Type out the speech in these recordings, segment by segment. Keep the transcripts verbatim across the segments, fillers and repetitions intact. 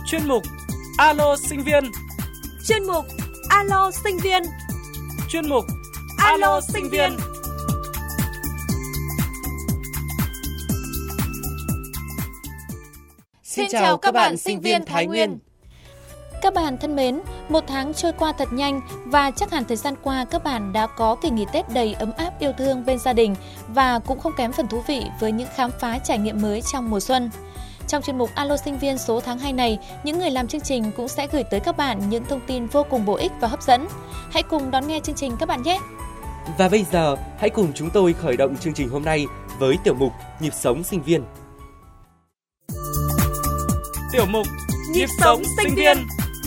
Chuyên mục Alo sinh viên. Chuyên mục Alo sinh viên. Chuyên mục Alo sinh viên. Xin chào các bạn sinh viên Thái Nguyên. Các bạn thân mến, một tháng trôi qua thật nhanh và chắc hẳn thời gian qua các bạn đã có kỳ nghỉ Tết đầy ấm áp yêu thương bên gia đình và cũng không kém phần thú vị với những khám phá trải nghiệm mới trong mùa xuân. Trong chuyên mục Alo sinh viên số tháng hai này, những người làm chương trình cũng sẽ gửi tới các bạn những thông tin vô cùng bổ ích và hấp dẫn. Hãy cùng đón nghe chương trình các bạn nhé! Và bây giờ, hãy cùng chúng tôi khởi động chương trình hôm nay với tiểu mục Nhịp sống sinh viên. Tiểu mục Nhịp sống sinh viên.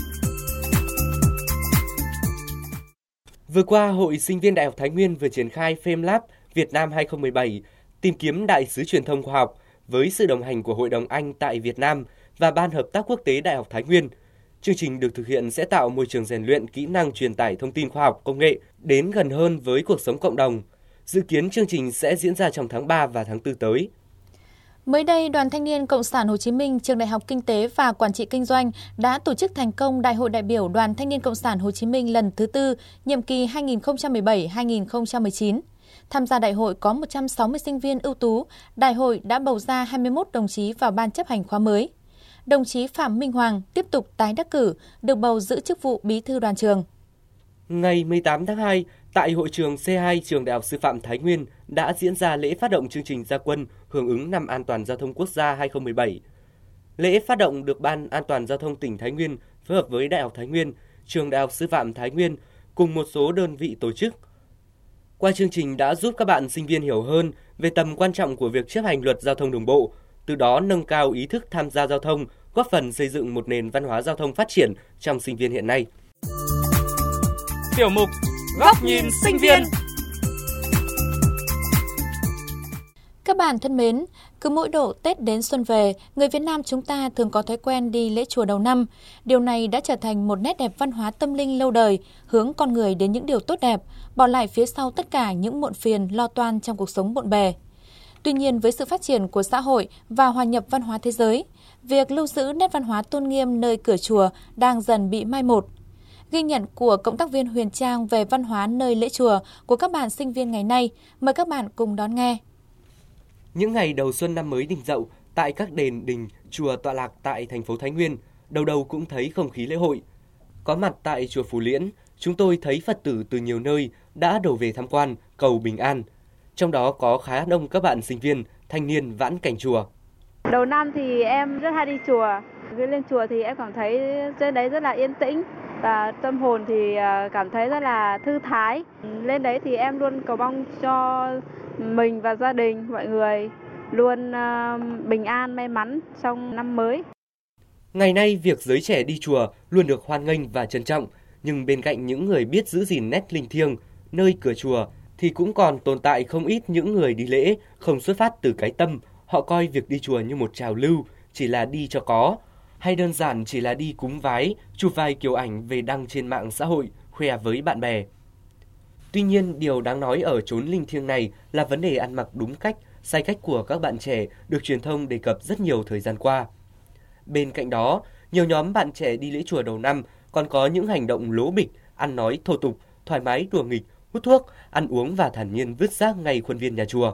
Vừa qua, Hội Sinh viên Đại học Thái Nguyên vừa triển khai FameLab Việt Nam hai không một bảy, tìm kiếm đại sứ truyền thông khoa học với sự đồng hành của Hội đồng Anh tại Việt Nam và Ban Hợp tác Quốc tế Đại học Thái Nguyên. Chương trình được thực hiện sẽ tạo môi trường rèn luyện kỹ năng truyền tải thông tin khoa học công nghệ đến gần hơn với cuộc sống cộng đồng. Dự kiến chương trình sẽ diễn ra trong tháng ba và tháng tư tới. Mới đây, Đoàn Thanh niên Cộng sản Hồ Chí Minh, Trường Đại học Kinh tế và Quản trị Kinh doanh đã tổ chức thành công Đại hội đại biểu Đoàn Thanh niên Cộng sản Hồ Chí Minh lần thứ tư, nhiệm kỳ hai nghìn không trăm mười bảy đến hai nghìn không trăm mười chín. Tham gia đại hội có một trăm sáu mươi sinh viên ưu tú. Đại hội đã bầu ra hai mươi mốt đồng chí vào ban chấp hành khóa mới. Đồng chí Phạm Minh Hoàng tiếp tục tái đắc cử, được bầu giữ chức vụ bí thư đoàn trường. Ngày mười tám tháng hai, tại hội trường C hai Trường Đại học Sư phạm Thái Nguyên đã diễn ra lễ phát động chương trình ra quân hưởng ứng Năm An toàn Giao thông Quốc gia hai không một bảy. Lễ phát động được Ban An toàn Giao thông tỉnh Thái Nguyên phối hợp với Đại học Thái Nguyên, Trường Đại học Sư phạm Thái Nguyên cùng một số đơn vị tổ chức. Qua chương trình đã giúp các bạn sinh viên hiểu hơn về tầm quan trọng của việc chấp hành luật giao thông đường bộ, từ đó nâng cao ý thức tham gia giao thông, góp phần xây dựng một nền văn hóa giao thông phát triển trong sinh viên hiện nay. Tiểu mục Góc nhìn sinh viên. Các bạn thân mến, cứ mỗi độ Tết đến xuân về, người Việt Nam chúng ta thường có thói quen đi lễ chùa đầu năm. Điều này đã trở thành một nét đẹp văn hóa tâm linh lâu đời, hướng con người đến những điều tốt đẹp, bỏ lại phía sau tất cả những muộn phiền, lo toan trong cuộc sống bộn bề. Tuy nhiên, với sự phát triển của xã hội và hòa nhập văn hóa thế giới, việc lưu giữ nét văn hóa tôn nghiêm nơi cửa chùa đang dần bị mai một. Ghi nhận của cộng tác viên Huyền Trang về văn hóa nơi lễ chùa của các bạn sinh viên ngày nay, mời các bạn cùng đón nghe. Những ngày đầu xuân năm mới Đinh Dậu, tại các đền, đình, chùa tọa lạc tại thành phố Thái Nguyên, đầu đầu cũng thấy không khí lễ hội. Có mặt tại chùa Phù Liễn, chúng tôi thấy Phật tử từ nhiều nơi đã đổ về tham quan, cầu bình an. Trong đó có khá đông các bạn sinh viên, thanh niên vãn cảnh chùa. Đầu năm thì em rất hay đi chùa. Khi lên chùa thì em cảm thấy trên đấy rất là yên tĩnh và tâm hồn thì cảm thấy rất là thư thái. Lên đấy thì em luôn cầu mong cho mình và gia đình, mọi người luôn bình an, may mắn trong năm mới. Ngày nay, việc giới trẻ đi chùa luôn được hoan nghênh và trân trọng. Nhưng bên cạnh những người biết giữ gìn nét linh thiêng, nơi cửa chùa thì cũng còn tồn tại không ít những người đi lễ không xuất phát từ cái tâm. Họ coi việc đi chùa như một trào lưu, chỉ là đi cho có, hay đơn giản chỉ là đi cúng vái, chụp vài kiểu ảnh về đăng trên mạng xã hội, khoe với bạn bè. Tuy nhiên, điều đáng nói ở chốn linh thiêng này là vấn đề ăn mặc đúng cách, sai cách của các bạn trẻ được truyền thông đề cập rất nhiều thời gian qua. Bên cạnh đó, nhiều nhóm bạn trẻ đi lễ chùa đầu năm còn có những hành động lố bịch, ăn nói thô tục, thoải mái đùa nghịch, hút thuốc, ăn uống và thản nhiên vứt rác ngay khuôn viên nhà chùa.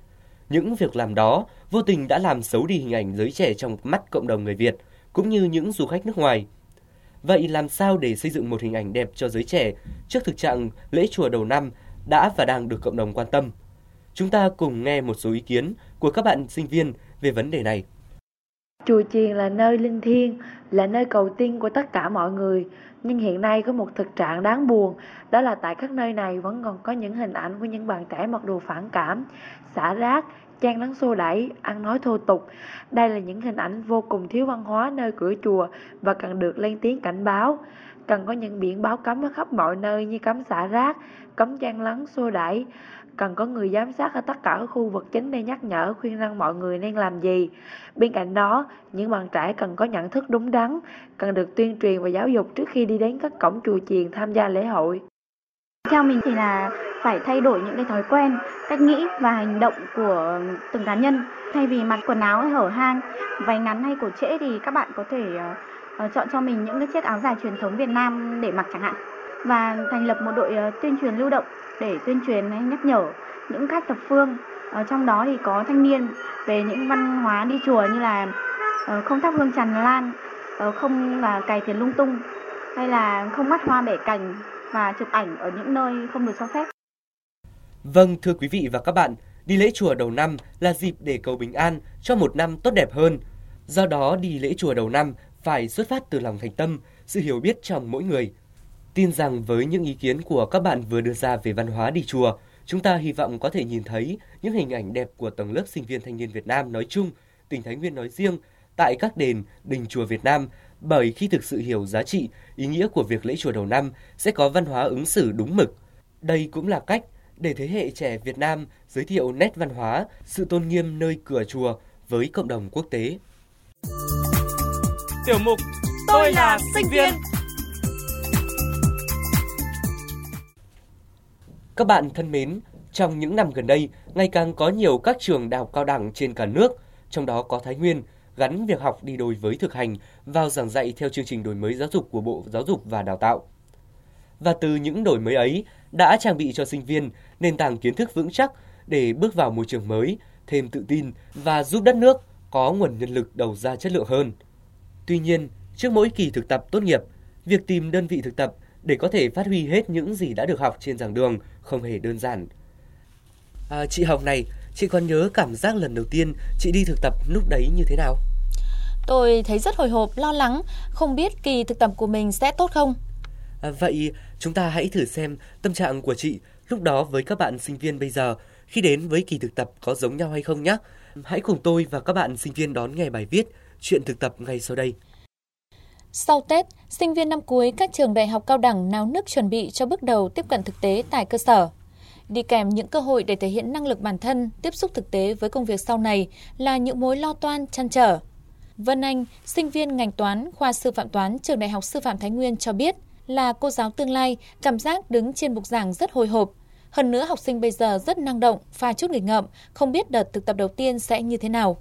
Những việc làm đó vô tình đã làm xấu đi hình ảnh giới trẻ trong mắt cộng đồng người Việt, cũng như những du khách nước ngoài. Vậy làm sao để xây dựng một hình ảnh đẹp cho giới trẻ trước thực trạng lễ chùa đầu năm đã và đang được cộng đồng quan tâm? Chúng ta cùng nghe một số ý kiến của các bạn sinh viên về vấn đề này. Chùa chiền là nơi linh thiêng, là nơi cầu tiên của tất cả mọi người. Nhưng hiện nay có một thực trạng đáng buồn, đó là tại các nơi này vẫn còn có những hình ảnh của những bạn trẻ mặc đồ phản cảm, xả rác, chen lấn xô đẩy, ăn nói thô tục. Đây là những hình ảnh vô cùng thiếu văn hóa nơi cửa chùa và cần được lên tiếng cảnh báo. Cần có những biển báo cấm ở khắp mọi nơi như cấm xả rác, cấm chen lấn xô đẩy. Cần có người giám sát ở tất cả các khu vực chính để nhắc nhở, khuyên răn mọi người nên làm gì. Bên cạnh đó, những bạn trẻ cần có nhận thức đúng đắn, cần được tuyên truyền và giáo dục trước khi đi đến các cổng chùa chiền tham gia lễ hội. Theo mình thì là phải thay đổi những cái thói quen, cách nghĩ và hành động của từng cá nhân. Thay vì mặc quần áo hở hang, váy ngắn hay cổ trễ thì các bạn có thể uh, chọn cho mình những cái chiếc áo dài truyền thống Việt Nam để mặc chẳng hạn. Và thành lập một đội uh, tuyên truyền lưu động để tuyên truyền hay nhắc nhở những khách thập phương. Ở trong đó thì có thanh niên về những văn hóa đi chùa như là uh, không thắp hương tràn lan, uh, không là cày tiền lung tung, hay là không ngắt hoa bẻ cành và chụp ảnh ở những nơi không được cho phép. Vâng, thưa quý vị và các bạn, đi lễ chùa đầu năm là dịp để cầu bình an cho một năm tốt đẹp hơn. Do đó, đi lễ chùa đầu năm phải xuất phát từ lòng thành tâm, sự hiểu biết trong mỗi người. Tin rằng với những ý kiến của các bạn vừa đưa ra về văn hóa đi chùa, chúng ta hy vọng có thể nhìn thấy những hình ảnh đẹp của tầng lớp sinh viên thanh niên Việt Nam nói chung, tỉnh Thái Nguyên nói riêng, tại các đền, đình chùa Việt Nam, bởi khi thực sự hiểu giá trị, ý nghĩa của việc lễ chùa đầu năm sẽ có văn hóa ứng xử đúng mực. Đây cũng là cách để thế hệ trẻ Việt Nam giới thiệu nét văn hóa, sự tôn nghiêm nơi cửa chùa với cộng đồng quốc tế. Tiểu mục Tôi là sinh viên. Các bạn thân mến, trong những năm gần đây, ngày càng có nhiều các trường đại học cao đẳng trên cả nước, trong đó có Thái Nguyên, gắn việc học đi đôi với thực hành vào giảng dạy theo chương trình đổi mới giáo dục của Bộ Giáo dục và Đào tạo. Và từ những đổi mới ấy đã trang bị cho sinh viên nền tảng kiến thức vững chắc để bước vào môi trường mới, thêm tự tin và giúp đất nước có nguồn nhân lực đầu ra chất lượng hơn. Tuy nhiên, trước mỗi kỳ thực tập tốt nghiệp, việc tìm đơn vị thực tập để có thể phát huy hết những gì đã được học trên giảng đường không hề đơn giản. À, chị Hồng này, chị còn nhớ cảm giác lần đầu tiên chị đi thực tập lúc đấy như thế nào? Tôi thấy rất hồi hộp, lo lắng, không biết kỳ thực tập của mình sẽ tốt không. À, vậy chúng ta hãy thử xem tâm trạng của chị lúc đó với các bạn sinh viên bây giờ khi đến với kỳ thực tập có giống nhau hay không nhé. Hãy cùng tôi và các bạn sinh viên đón nghe bài viết Chuyện thực tập ngay sau đây. Sau Tết, sinh viên năm cuối các trường đại học cao đẳng náo nức chuẩn bị cho bước đầu tiếp cận thực tế tại cơ sở. Đi kèm những cơ hội để thể hiện năng lực bản thân, tiếp xúc thực tế với công việc sau này là những mối lo toan trăn trở. Vân Anh, sinh viên ngành toán, khoa sư phạm toán, trường Đại học Sư phạm Thái Nguyên cho biết là cô giáo tương lai, cảm giác đứng trên bục giảng rất hồi hộp. Hơn nữa học sinh bây giờ rất năng động, pha chút nghịch ngợm, không biết đợt thực tập đầu tiên sẽ như thế nào.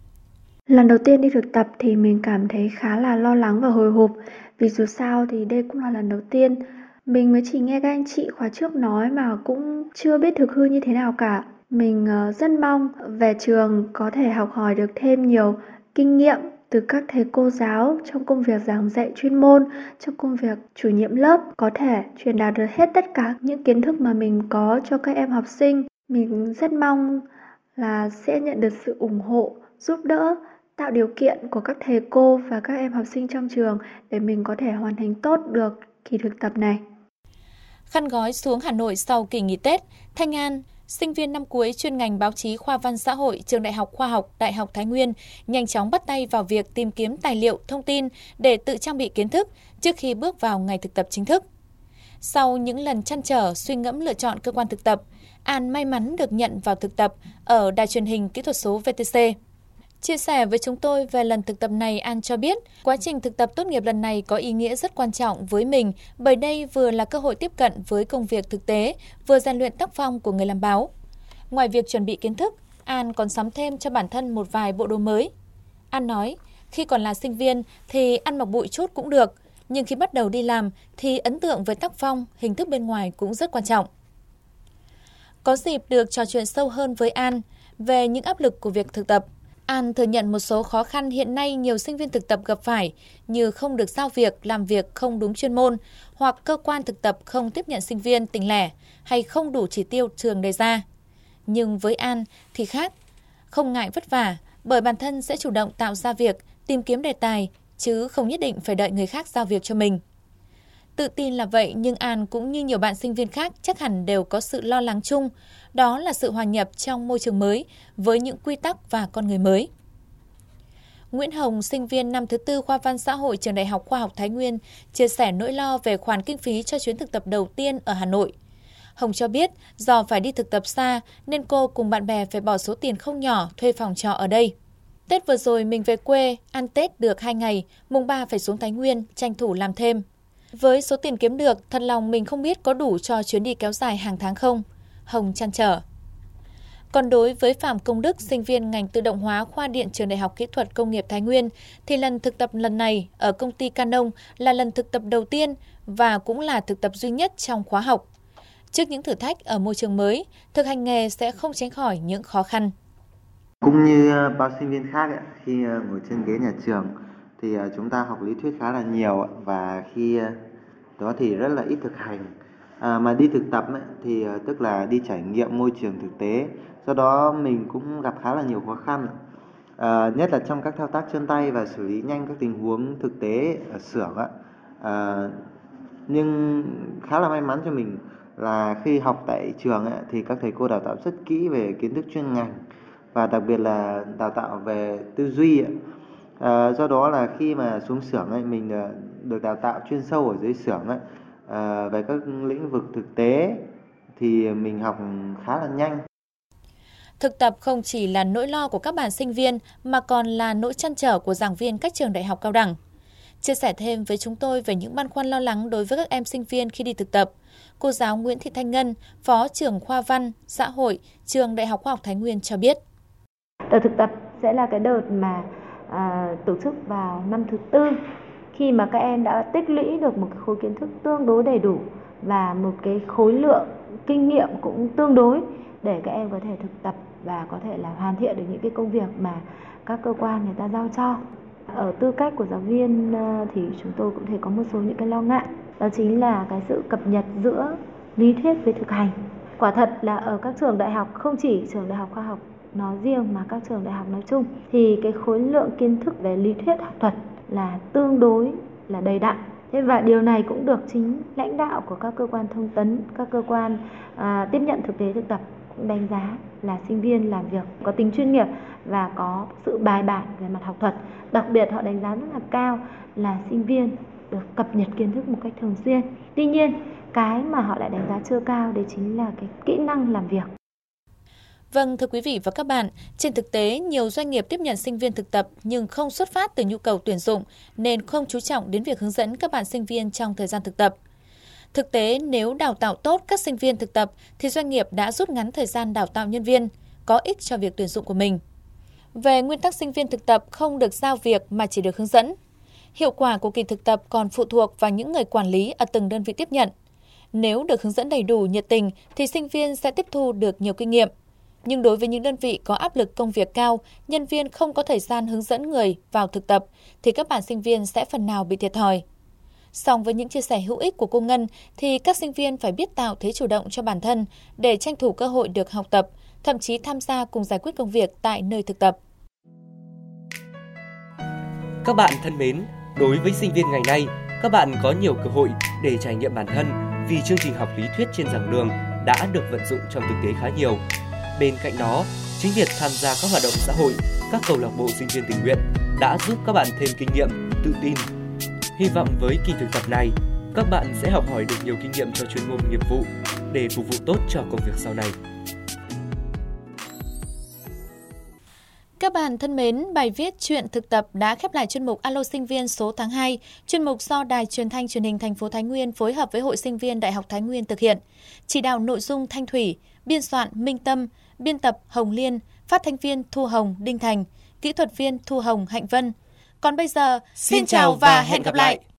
Lần đầu tiên đi thực tập thì mình cảm thấy khá là lo lắng và hồi hộp, vì dù sao thì đây cũng là lần đầu tiên. Mình mới chỉ nghe các anh chị khóa trước nói mà cũng chưa biết thực hư như thế nào cả. Mình rất mong về trường có thể học hỏi được thêm nhiều kinh nghiệm từ các thầy cô giáo trong công việc giảng dạy chuyên môn, trong công việc chủ nhiệm lớp, có thể truyền đạt được hết tất cả những kiến thức mà mình có cho các em học sinh. Mình rất mong là sẽ nhận được sự ủng hộ, giúp đỡ, tạo điều kiện của các thầy cô và các em học sinh trong trường để mình có thể hoàn thành tốt được kỳ thực tập này. Khăn gói xuống Hà Nội sau kỳ nghỉ Tết, Thanh An, sinh viên năm cuối chuyên ngành báo chí khoa văn xã hội trường Đại học Khoa học Đại học Thái Nguyên nhanh chóng bắt tay vào việc tìm kiếm tài liệu, thông tin để tự trang bị kiến thức trước khi bước vào ngày thực tập chính thức. Sau những lần trăn trở, suy ngẫm lựa chọn cơ quan thực tập, An may mắn được nhận vào thực tập ở Đài truyền hình kỹ thuật số vê tê xê. Chia sẻ với chúng tôi về lần thực tập này, An cho biết quá trình thực tập tốt nghiệp lần này có ý nghĩa rất quan trọng với mình bởi đây vừa là cơ hội tiếp cận với công việc thực tế, vừa rèn luyện tác phong của người làm báo. Ngoài việc chuẩn bị kiến thức, An còn sắm thêm cho bản thân một vài bộ đồ mới. An nói, khi còn là sinh viên thì ăn mặc bụi chút cũng được, nhưng khi bắt đầu đi làm thì ấn tượng với tác phong, hình thức bên ngoài cũng rất quan trọng. Có dịp được trò chuyện sâu hơn với An về những áp lực của việc thực tập, An thừa nhận một số khó khăn hiện nay nhiều sinh viên thực tập gặp phải như không được giao việc, làm việc không đúng chuyên môn, hoặc cơ quan thực tập không tiếp nhận sinh viên tỉnh lẻ hay không đủ chỉ tiêu trường đề ra. Nhưng với An thì khác, không ngại vất vả bởi bản thân sẽ chủ động tạo ra việc, tìm kiếm đề tài, chứ không nhất định phải đợi người khác giao việc cho mình. Tự tin là vậy nhưng An cũng như nhiều bạn sinh viên khác chắc hẳn đều có sự lo lắng chung, đó là sự hòa nhập trong môi trường mới với những quy tắc và con người mới. Nguyễn Hồng, sinh viên năm thứ tư khoa văn xã hội trường Đại học Khoa học Thái Nguyên, chia sẻ nỗi lo về khoản kinh phí cho chuyến thực tập đầu tiên ở Hà Nội. Hồng cho biết do phải đi thực tập xa nên cô cùng bạn bè phải bỏ số tiền không nhỏ thuê phòng trọ ở đây. Tết vừa rồi mình về quê, ăn Tết được hai ngày, mùng ba phải xuống Thái Nguyên, tranh thủ làm thêm. Với số tiền kiếm được, thật lòng mình không biết có đủ cho chuyến đi kéo dài hàng tháng không? Hồng trăn trở. Còn đối với Phạm Công Đức, sinh viên ngành tự động hóa khoa điện trường Đại học Kỹ thuật Công nghiệp Thái Nguyên, thì lần thực tập lần này ở công ty Canon là lần thực tập đầu tiên và cũng là thực tập duy nhất trong khóa học. Trước những thử thách ở môi trường mới, thực hành nghề sẽ không tránh khỏi những khó khăn. Cũng như bao sinh viên khác, khi ngồi trên ghế nhà trường thì chúng ta học lý thuyết khá là nhiều và khi đó thì rất là ít thực hành. À, mà đi thực tập thì tức là đi trải nghiệm môi trường thực tế, do đó mình cũng gặp khá là nhiều khó khăn, à, nhất là trong các thao tác chân tay và xử lý nhanh các tình huống thực tế ở xưởng. À, nhưng khá là may mắn cho mình là khi học tại trường thì các thầy cô đào tạo rất kỹ về kiến thức chuyên ngành và đặc biệt là đào tạo về tư duy. À, do đó là khi mà xuống xưởng ấy, mình được đào tạo chuyên sâu ở dưới xưởng ấy, à, về các lĩnh vực thực tế thì mình học khá là nhanh. Thực tập không chỉ là nỗi lo của các bạn sinh viên mà còn là nỗi trăn trở của giảng viên các trường đại học cao đẳng. Chia sẻ thêm với chúng tôi về những băn khoăn lo lắng đối với các em sinh viên khi đi thực tập, cô giáo Nguyễn Thị Thanh Ngân, Phó trưởng khoa Văn, Xã hội, trường Đại học Khoa học Thái Nguyên cho biết. Đợt thực tập sẽ là cái đợt mà à, tổ chức vào năm thứ tư, khi mà các em đã tích lũy được một khối kiến thức tương đối đầy đủ và một cái khối lượng kinh nghiệm cũng tương đối để các em có thể thực tập và có thể là hoàn thiện được những cái công việc mà các cơ quan người ta giao cho. Ở tư cách của giáo viên thì chúng tôi cũng thể có một số những cái lo ngại, đó chính là cái sự cập nhật giữa lý thuyết với thực hành. Quả thật là ở các trường đại học, không chỉ trường Đại học Khoa học nói riêng mà các trường đại học nói chung, thì cái khối lượng kiến thức về lý thuyết học thuật là tương đối là đầy đặn. Thế và điều này cũng được chính lãnh đạo của các cơ quan thông tấn, các cơ quan à, tiếp nhận thực tế thực tập cũng đánh giá là sinh viên làm việc có tính chuyên nghiệp và có sự bài bản về mặt học thuật. Đặc biệt họ đánh giá rất là cao là sinh viên được cập nhật kiến thức một cách thường xuyên. Tuy nhiên, cái mà họ lại đánh giá chưa cao đấy chính là cái kỹ năng làm việc. Vâng, thưa quý vị và các bạn, trên thực tế, nhiều doanh nghiệp tiếp nhận sinh viên thực tập nhưng không xuất phát từ nhu cầu tuyển dụng nên không chú trọng đến việc hướng dẫn các bạn sinh viên trong thời gian thực tập. Thực tế, nếu đào tạo tốt các sinh viên thực tập thì doanh nghiệp đã rút ngắn thời gian đào tạo nhân viên, có ích cho việc tuyển dụng của mình. Về nguyên tắc sinh viên thực tập không được giao việc mà chỉ được hướng dẫn. Hiệu quả của kỳ thực tập còn phụ thuộc vào những người quản lý ở từng đơn vị tiếp nhận. Nếu được hướng dẫn đầy đủ, nhiệt tình thì sinh viên sẽ tiếp thu được nhiều kinh nghiệm. Nhưng đối với những đơn vị có áp lực công việc cao, nhân viên không có thời gian hướng dẫn người vào thực tập, thì các bạn sinh viên sẽ phần nào bị thiệt thòi. Song với những chia sẻ hữu ích của cô Ngân, thì các sinh viên phải biết tạo thế chủ động cho bản thân để tranh thủ cơ hội được học tập, thậm chí tham gia cùng giải quyết công việc tại nơi thực tập. Các bạn thân mến, đối với sinh viên ngày nay, các bạn có nhiều cơ hội để trải nghiệm bản thân vì chương trình học lý thuyết trên giảng đường đã được vận dụng trong thực tế khá nhiều. Bên cạnh đó, chính việc tham gia các hoạt động xã hội, các câu lạc bộ sinh viên tình nguyện đã giúp các bạn thêm kinh nghiệm, tự tin. Hy vọng với kỳ thực tập này, các bạn sẽ học hỏi được nhiều kinh nghiệm cho chuyên môn nghiệp vụ để phục vụ tốt cho công việc sau này. Các bạn thân mến, bài viết Chuyện thực tập đã khép lại chuyên mục Alo Sinh viên số tháng hai, chuyên mục do Đài Truyền thanh Truyền hình thành phố Thái Nguyên phối hợp với Hội Sinh viên Đại học Thái Nguyên thực hiện. Chỉ đạo nội dung Thanh Thủy, biên soạn Minh Tâm, biên tập Hồng Liên, phát thanh viên Thu Hồng, Đinh Thành, kỹ thuật viên Thu Hồng, Hạnh Vân. Còn bây giờ, xin chào và hẹn gặp lại!